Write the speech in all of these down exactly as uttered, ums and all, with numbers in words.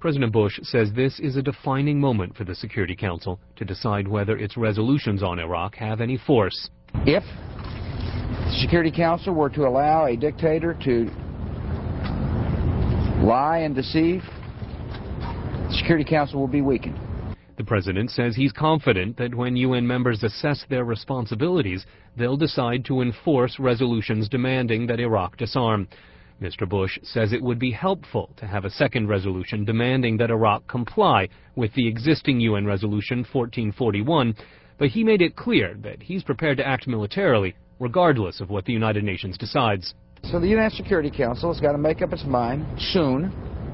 President Bush says this is a defining moment for the Security Council to decide whether its resolutions on Iraq have any force. If the Security Council were to allow a dictator to lie and deceive, the Security Council will be weakened. The president says he's confident that when U N members assess their responsibilities, they'll decide to enforce resolutions demanding that Iraq disarm. Mister Bush says it would be helpful to have a second resolution demanding that Iraq comply with the existing U N resolution fourteen forty-one, but he made it clear that he's prepared to act militarily, regardless of what the United Nations decides. So the U N Security Council has got to make up its mind soon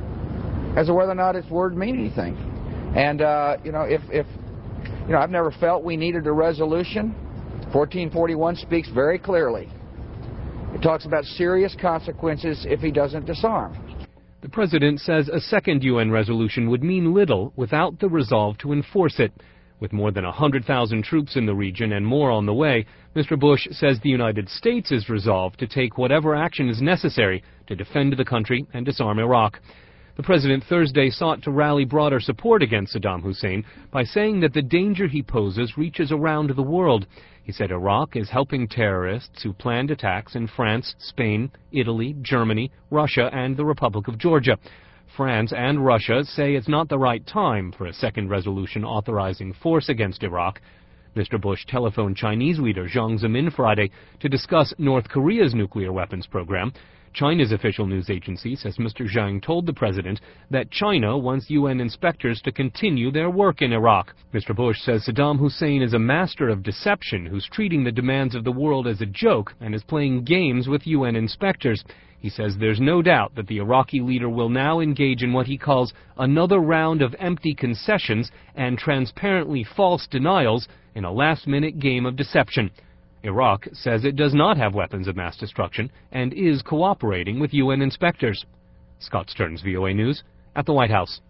as to whether or not its words mean anything. And, uh, you know, if, if, you know, I've never felt we needed a resolution. fourteen forty-one speaks very clearly. It talks about serious consequences if he doesn't disarm. The president says a second U N resolution would mean little without the resolve to enforce it. With more than one hundred thousand troops in the region and more on the way, Mister Bush says the United States is resolved to take whatever action is necessary to defend the country and disarm Iraq. The president Thursday sought to rally broader support against Saddam Hussein by saying that the danger he poses reaches around the world. He said Iraq is helping terrorists who planned attacks in France, Spain, Italy, Germany, Russia, and the Republic of Georgia. France and Russia say it's not the right time for a second resolution authorizing force against Iraq. Mister Bush telephoned Chinese leader Jiang Zemin Friday to discuss North Korea's nuclear weapons program. China's official news agency says Mister Jiang told the president that China wants U N inspectors to continue their work in Iraq. Mister Bush says Saddam Hussein is a master of deception who's treating the demands of the world as a joke and is playing games with U N inspectors. He says there's no doubt that the Iraqi leader will now engage in what he calls another round of empty concessions and transparently false denials in a last-minute game of deception. Iraq says it does not have weapons of mass destruction and is cooperating with U N inspectors. Scott Stearns, V O A News, at the White House.